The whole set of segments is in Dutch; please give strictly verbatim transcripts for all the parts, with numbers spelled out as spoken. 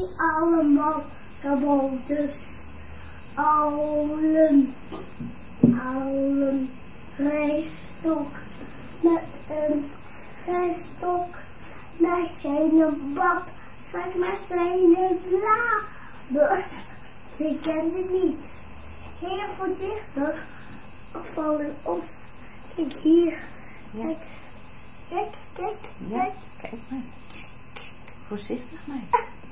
allemaal kabouters. Allen, allen, rijstok met een rijstok met zijn bab, zeg met zijn bladen. Die kende niet. Heel voorzichtig vallen op. Kijk hier. Ja. Kijk, kijk, kijk, Ja, kijk. kijk maar. Voorzichtig maar.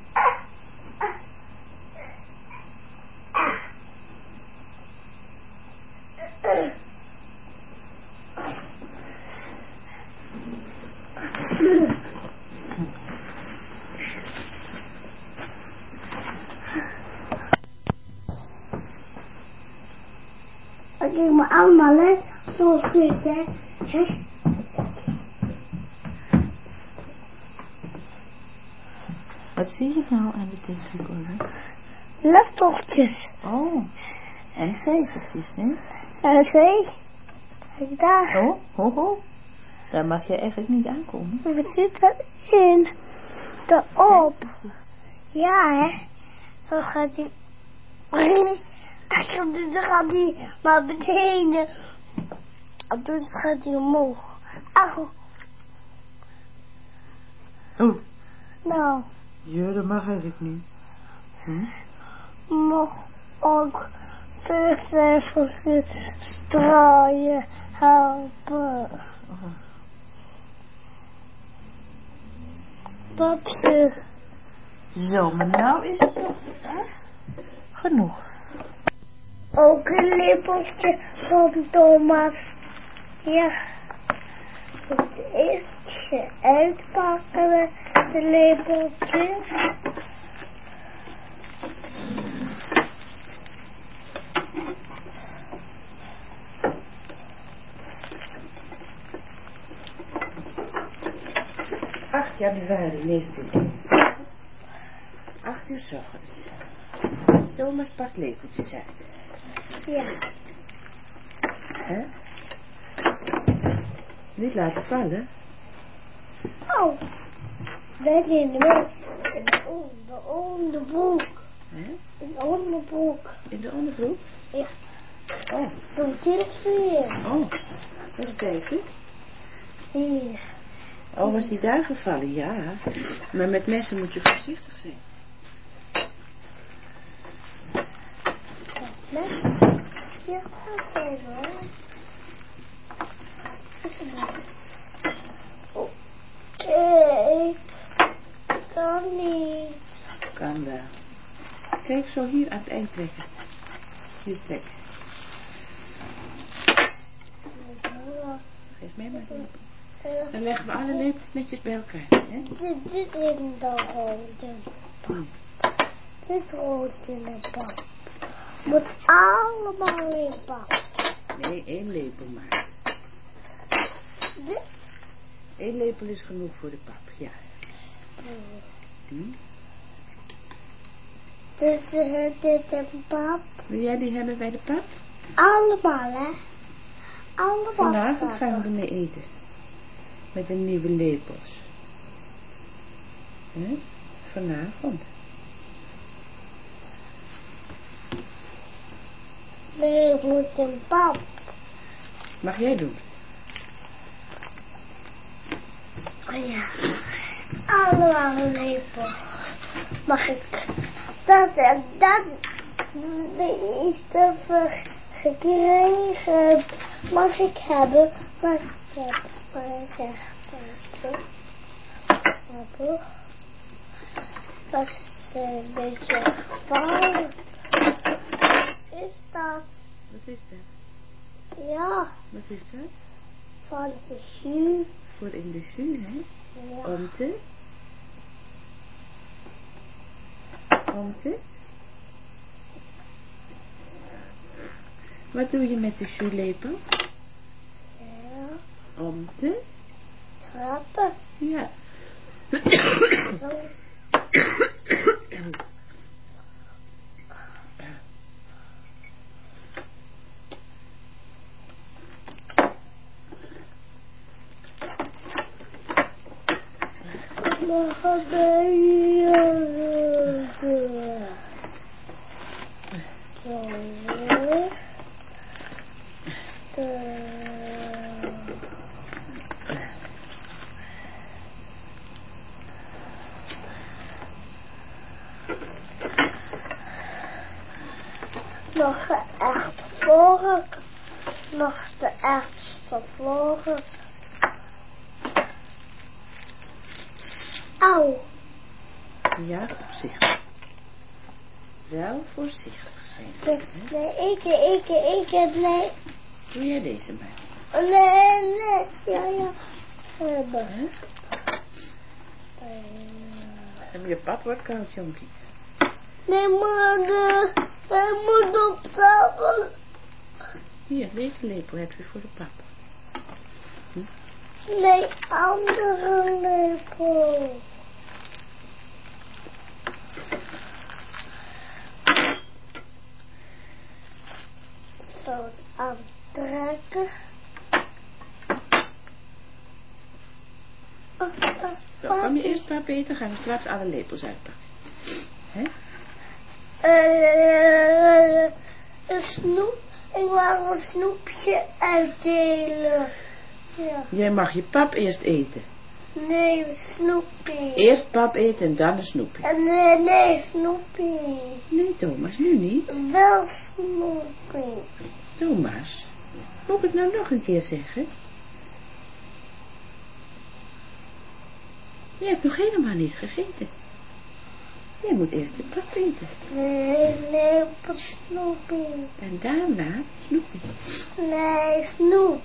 Kijk me allemaal, hè. Zoals dit, hè. Hè. Wat zie je nou aan de tape-recorder? Laptopjes. Oh, en cijfertjes, hè? En zee. Kijk daar. Oh, ho, ho. Daar mag je eigenlijk niet aankomen. Wat zit erin? Erop. Ja, hè. Zo gaat hij. Dan gaat hij naar beneden. En toen gaat hij omhoog. Ach. Oh. Nou. Ja, dat mag eigenlijk niet. Hm? Mag ook de straaien helpen. Oh. Papje. Zo, maar nou is het toch genoeg. Ook een lepeltje van Thomas. Ja. Het eerste uitpakken we de lepeltje. acht januari negentien. acht uur 's ochtends. Thomas pakt lepeltjes uit. Ja. Hè? Niet laten vallen. Oh. Dat in de in de onder, onderbroek. Hè? In de onderbroek. In de onderbroek? Ja. Oh. Doe dit weer. Oh. Even kijken. Hier. Oh, was die daar gevallen? Ja. Maar met messen moet je voorzichtig zijn. Met? Ja, oké hoor. Oké. Kan niet. Kan wel. Kijk, zo hier aan het eind trekken. Hier trekken. Geef mij maar de lepel. Dan leggen we alle lepels netjes bij elkaar. Hè? Dit, dit in de rode. Hm. Dit rood in de pap. Moet allemaal in pap. Nee, één lepel maar. Dit? Eén lepel is genoeg voor de pap, ja. Hm? Dit is dit in pap. Wil jij die hebben bij de pap? Allemaal, hè? Allemaal. Vanavond gaan we ermee eten. Met de nieuwe lepels. Hè? Vanavond. Nee, ik moet in pap. Mag jij doen? Oh ja. Allemaal een lepel. Mag ik dat en dat is te gekregen. Mag ik hebben? Mag ik hebben? Mag ik hebben? Hebben? Dat is een beetje fout. Is dat? Wat is dat? Ja, Wat is dat? van de jus. Voor in de jus, hè? Ja. Om te? Om te? Wat doe je met de juslepel? Ja. Om te? Trappen. Ja. Zo. Maar ga bij je. Nog de echt vork. Nog de echtste vork. Auw. Ja, voorzichtig. Wel voorzichtig zijn. Nee, nee, ik, ik, ik, nee. Doe jij deze maar. Nee, nee, ja, ja. Hebben. Hè? En je pap wordt koud, jonkie. Nee, moeder. Hij moet op tafel. Hier, deze lepel heb je voor de pap. Hm? Nee, andere lepel. Zo het aantrekken. Zo, kom je eerst pap eten, gaan we straks alle lepels uitpakken. Hè? Uh, een snoep. Ik wou een snoepje uitdelen. Ja. Jij mag je pap eerst eten. Nee, een snoepje. Eerst pap eten en dan een snoepje. Uh, nee, nee, snoepje. Nee, Thomas, nu niet. Wel snoepje. Thomas, moet ik het nou nog een keer zeggen? Je hebt nog helemaal niet gegeten. Jij moet eerst je pap eten. Nee, nee, een snoepje. En daarna snoepje. Nee, snoep.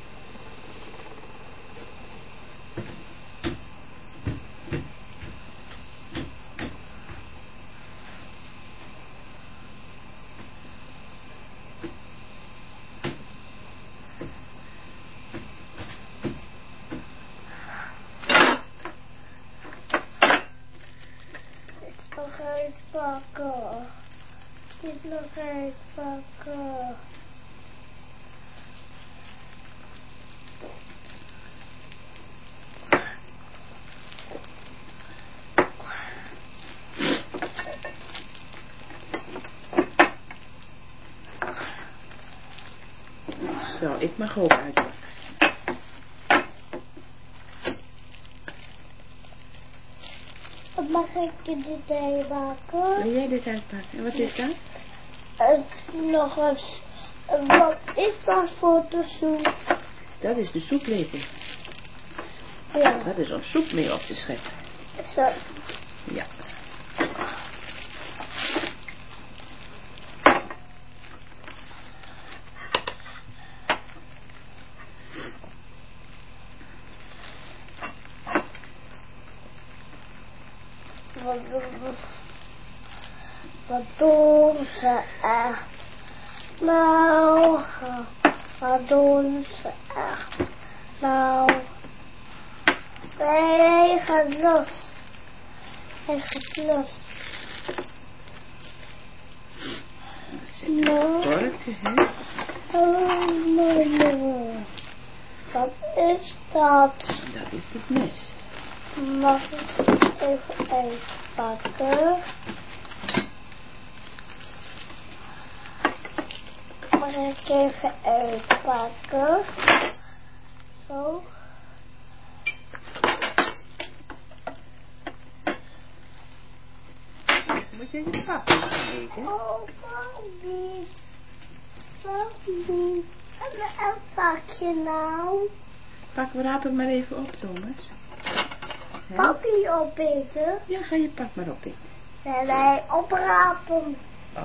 Nog uitpakken. Dit nog uitpakken. Zo, ik mag ook uitpakken. Wat mag ik dit uitpakken? Wil jij dit uitpakken? En wat is dat? Uh, nog eens. Uh, wat is dat voor de soep? Dat is de soeplepel. Ja. Dat is om soep mee op te scheppen. Zo. Ja. Wat, wat, wat doen ze echt? Nou, wat doen ze echt? Nou, hij gaat los. Hij gaat los. Nou, Vorkje, hè? oh, nee, nee. Wat is dat? Dat is het mes. Mag ik even uitpakken? Mag ik even uitpakken? Zo. Moet je je pap eten? Oh, papi. Papi. En een pakje nou. Pak, raap het maar even op, Thomas. Hè? Papi opeten. Ja, ga je pak maar op eten. Nee, nee, oprapen. Oh.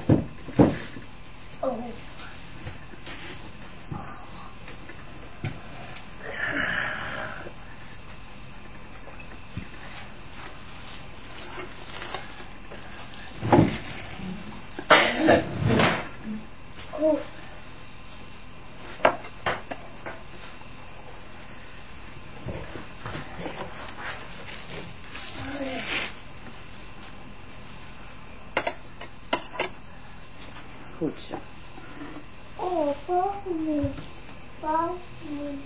Oh. Oh. Goed zo. Oh, papi. Papi.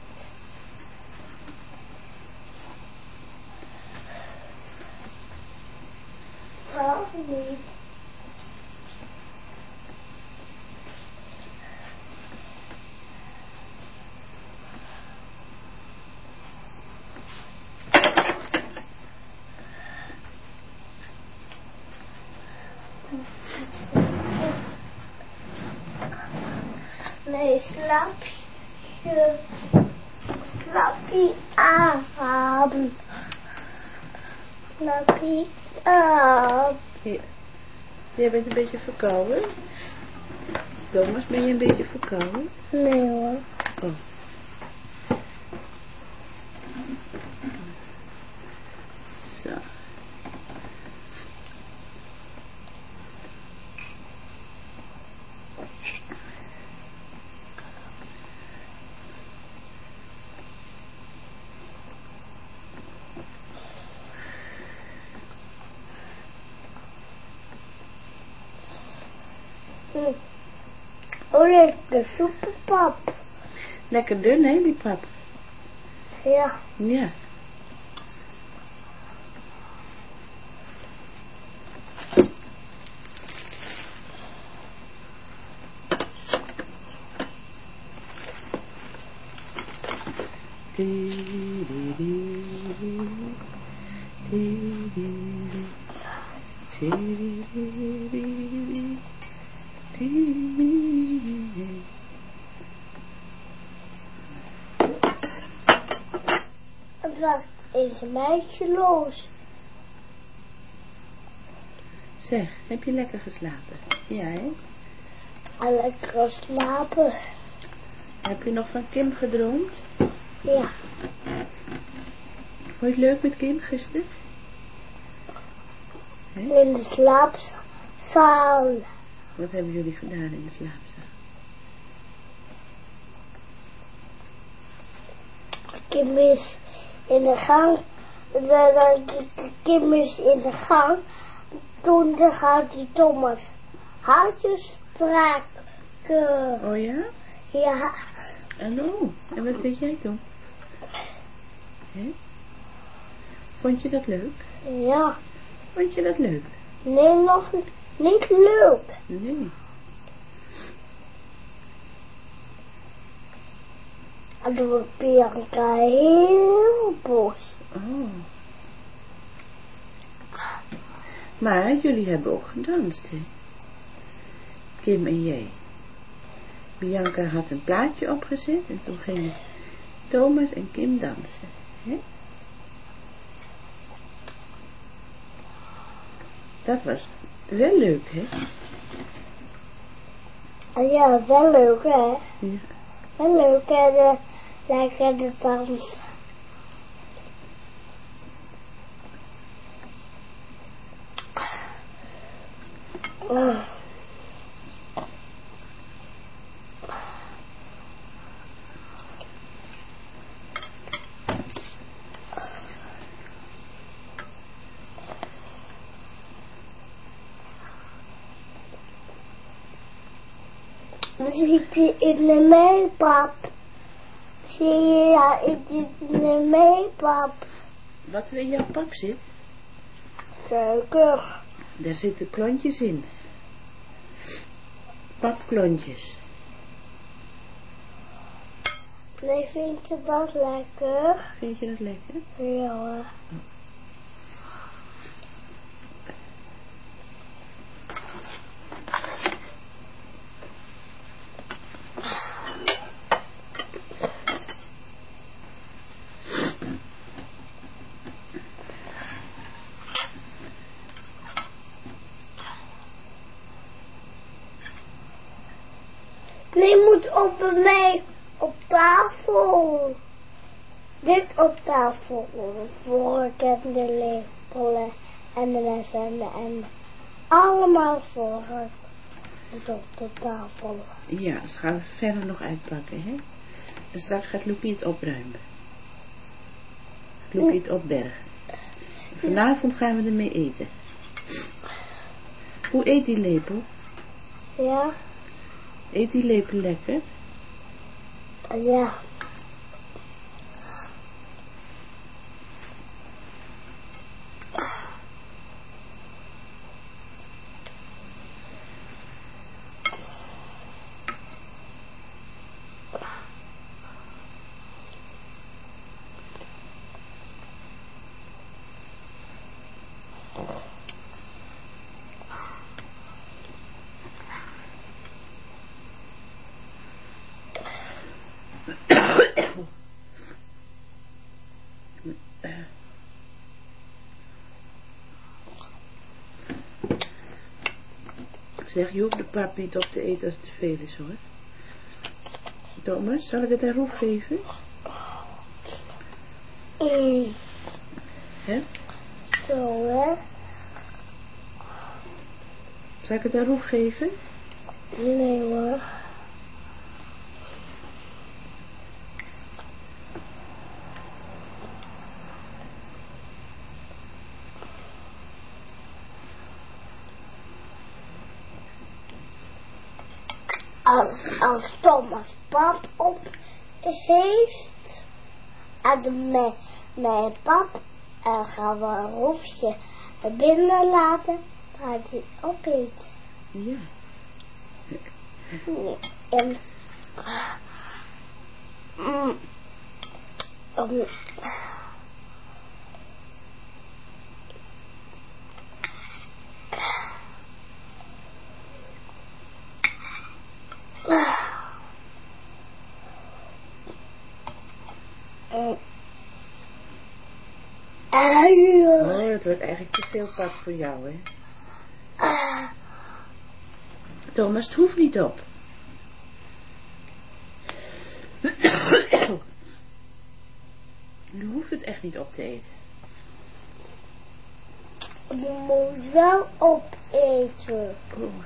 Papi. Nee, slaap je. Slaap je aan. Slaap je aan. Ja. Jij bent een beetje verkouden. Thomas, ben je een beetje verkouden? Nee hoor. Oh. Zo. Hm. Oh, lekker soepenpap. Lekker dun, hè, die pap? Ja. Ja. Het was eens een meisje los. Zeg, heb je lekker geslapen? Ja, hè? En lekker slapen. Heb je nog van Kim gedroomd? Ja. Vond je het leuk met Kim gisteren? Hè? In de slaapzaal. Wat hebben jullie gedaan in de slaapzaal? Kim is in de gang. De, de, de, Kim is in de gang. Toen gaat die Thomas houtjes straken. Oh ja? Ja. En oh, en wat deed jij toen? Hè? Vond je dat leuk? Ja. Vond je dat leuk? Nee, nog niet leuk. Nee. En toen wordt Bianca heel boos. Oh. Maar jullie hebben ook gedanst, hè? Kim en jij. Bianca had een plaatje opgezet en toen gingen Thomas en Kim dansen. Hè? Dat was wel leuk, hè? Ja, wel leuk, hè? Ja. Wel leuk, hè? De, lekker de dans. Oh. Dan zit hij in de meepap. Zie je, ja, ik zit in de meepap. Wat er in jouw pap zit, Suiker. daar zitten klontjes in. Papklontjes. Nee, vind je dat lekker? Vind je dat lekker? Ja hoor. Nee, moet op bij mij op tafel. Dit op tafel. Voor ik heb de lepelen en de messen en de en allemaal voor het op de tafel. Ja, ze gaan verder nog uitpakken, hè? En straks gaat Loepie het opruimen. Loepie het opbergen. Vanavond gaan we ermee eten. Hoe eet die lepel? Ja? Eet die lepel lekker? Ja. Zeg, je hoeft de pap niet op te eten als het te veel is hoor. Thomas, zal ik het aan Roef geven? Mm. Hè? Zo hè. Zal ik het aan Roef geven? Nee hoor. Als, als Thomas pap op heeft en met mijn pap en gaan we een roefje binnen laten, gaat hij opeten. Ja. En mm, um, Oh, het wordt eigenlijk te veel pap voor jou, hè? Thomas, het hoeft niet op. Je hoeft het echt niet op te eten. Je moet wel opeten. Oh.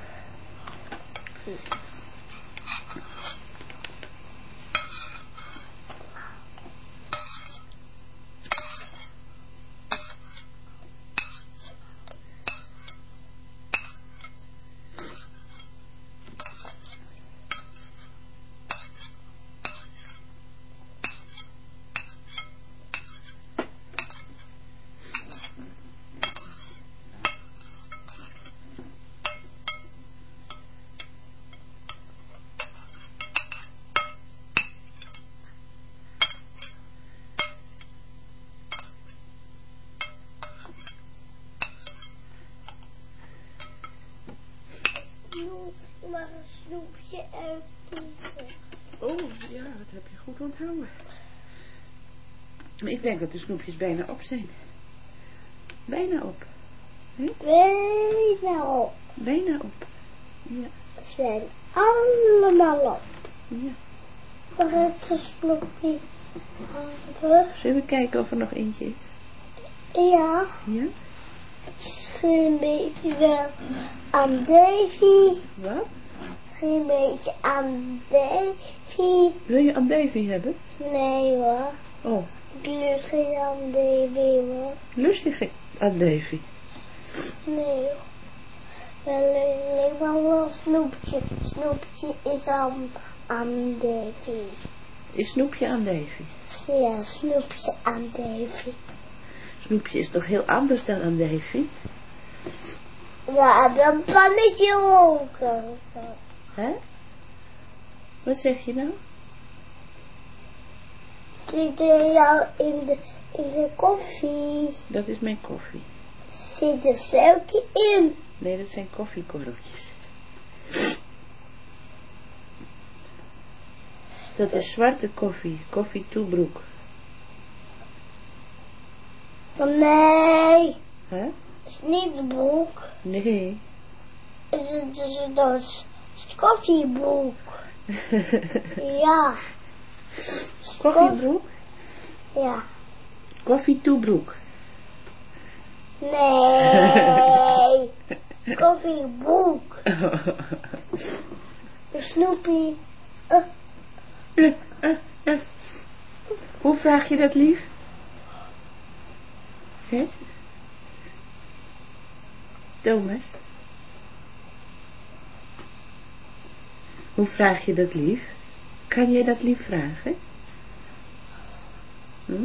Maar een snoepje uitkiezen. Oh, ja, dat heb je goed onthouden. Maar ik denk dat de snoepjes bijna op zijn. Bijna op. He? Bijna op. Bijna op. Ja. Ze zijn allemaal op. Ja. Waar heeft de snoepje aan? Zullen we kijken of er nog eentje is? Ja. Ja? Een beetje wel aan Davy. Wat? Een beetje aan Davy. Wil je andijvie hebben? Nee hoor. Oh. Ik lust geen aan Davy hoor. Lust je geen andijvie? Nee hoor. Wel alleen maar wel snoepje. Snoepje is aan, aan Davy. Is snoepje andijvie? Ja, snoepje aan Davy. Snoepje is toch heel anders dan andijvie? Ja, dan pannetje ook. Hè? Wat zeg je nou? Zit er jou in de, in de koffie? Dat is mijn koffie. Zit er suiker in? Nee, dat zijn koffiekorreltjes. Dat is zwarte koffie. Koffie Toebroek. Nee. Hè? Het is niet de broek. Nee. Het is, het is, dat is het koffiebroek. Ja. Koffiebroek? Ja. Koffie Toebroek. Nee. Koffiebroek. De snoepie. Uh. Uh, uh, uh. Hoe vraag je dat lief? Hè? Thomas? Hoe vraag je dat lief? Kan jij dat lief vragen? Hm?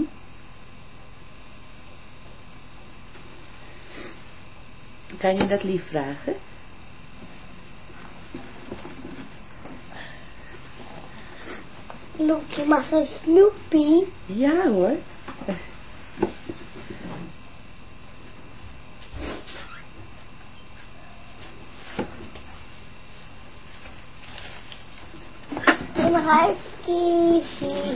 Kan je dat lief vragen? Snoepje, mag een snoepie? Ja hoor. En hij kiezen.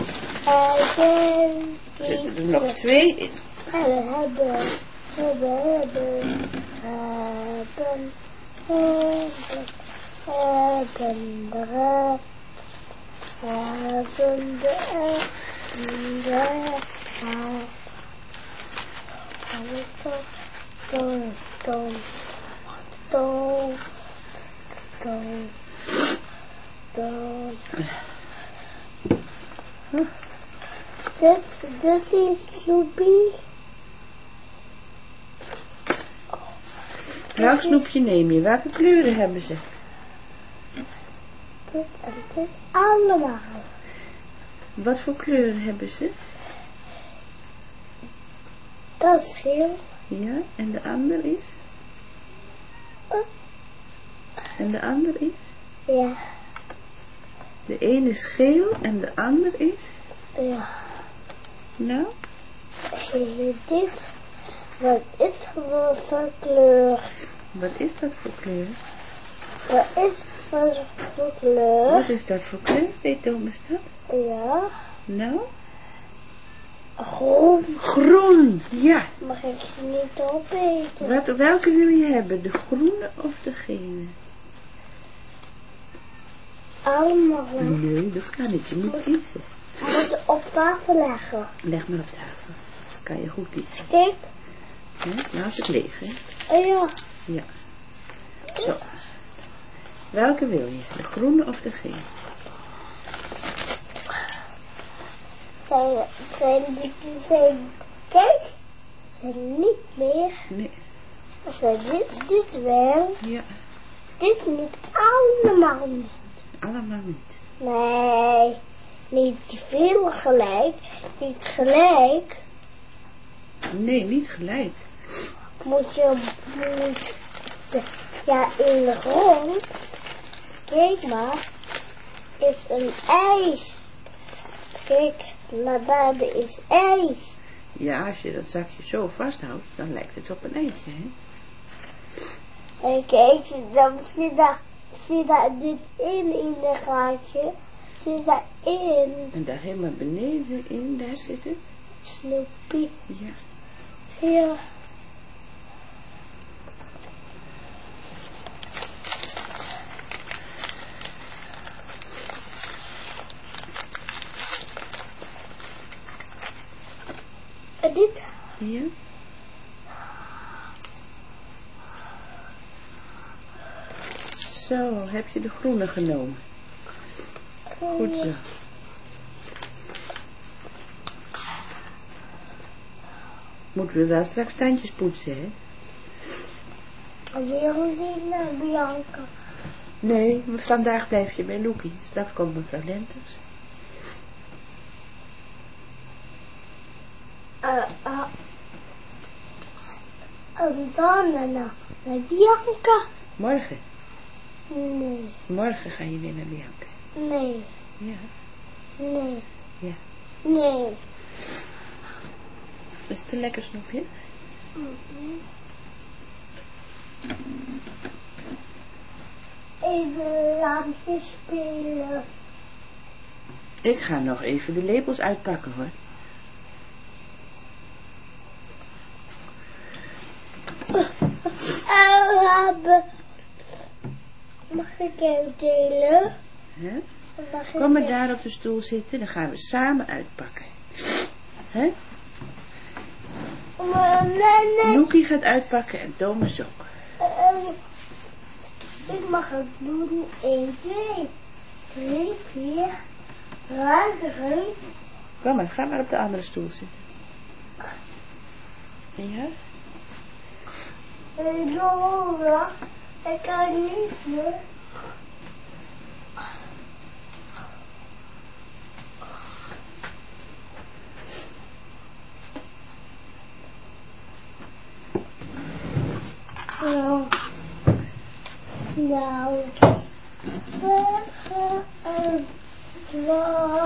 En Zitten er nog twee in? hebben, hebben, hebben, hebben, hebben. hebben, hebben de, hebben de, de, Toon, toon, toon, toon, toon. Dit, dit is Snoopy. Welk snoepje neem je? Welke kleuren hebben ze? Dit en dit allemaal. Wat voor kleuren hebben ze? Dat is geel. Ja, en de ander is? Uh. En de ander is? Ja. De een is geel en de ander is? Ja. Nou? Zie je dit? Wat is dat voor kleur? Wat is dat voor kleur? Wat is dat voor kleur? Wat is dat voor kleur? Weet Thomas dat? Ja. Nou? Groen. Groen, ja. Mag ik ze niet opeten? Wat, welke wil je hebben? De groene of de gele? Allemaal. Nee, dat kan niet. Je moet kiezen. Moet je op tafel leggen. Leg maar op tafel. Kan je goed kiezen. Kijk. Hè? Nou is het leeg, hè? Oh ja. Ja. Zo. Welke wil je? De groene of de gele? Zijn, zijn die, zijn, kijk. Zijn niet meer. Nee. Zijn dit, dit wel. Ja. Dit niet allemaal niet. Allemaal niet. Nee. Niet veel gelijk. Niet gelijk. Nee, niet gelijk. Moet je, moet, ja, in de grond, kijk maar, is een ijs. Kijk, naar beneden is ijs. Ja, als je dat zakje zo vasthoudt, dan lijkt het op een ijsje, hè? En kijk, dan zit daar, zit daar dit in, in de gaatje. Zit daar in. En daar helemaal beneden in, daar zit het. Snoopy. Ja. Ja. En dit? Ja. Zo, heb je de groene genomen? Goed zo. Moeten we wel straks tandjes poetsen, hè? Waarom niet naar Bianca? Nee, vandaag blijf je bij Loekie. Straks komt mevrouw Lenters. Uh, uh. En dan naar, naar Bianca? Morgen. Nee. Morgen ga je weer naar Bianca. Nee. Ja. Nee. Ja. Nee. Is het een lekker snoepje? Mm-hmm. Even lampje spelen. Ik ga nog even de lepels uitpakken, hoor. Uh, mag ik even delen? Hè? Mag Kom maar ik daar op de stoel zitten, dan gaan we samen uitpakken. Hè? Maar nee, nee. Loekie gaat uitpakken en Thomas ook. Uh, ik mag het doen. één, twee, drie, vier, vijf. Kom maar, ga maar op de andere stoel zitten. Ja? Ik Dora, ik kan niet meer. Nou, nou, we gaan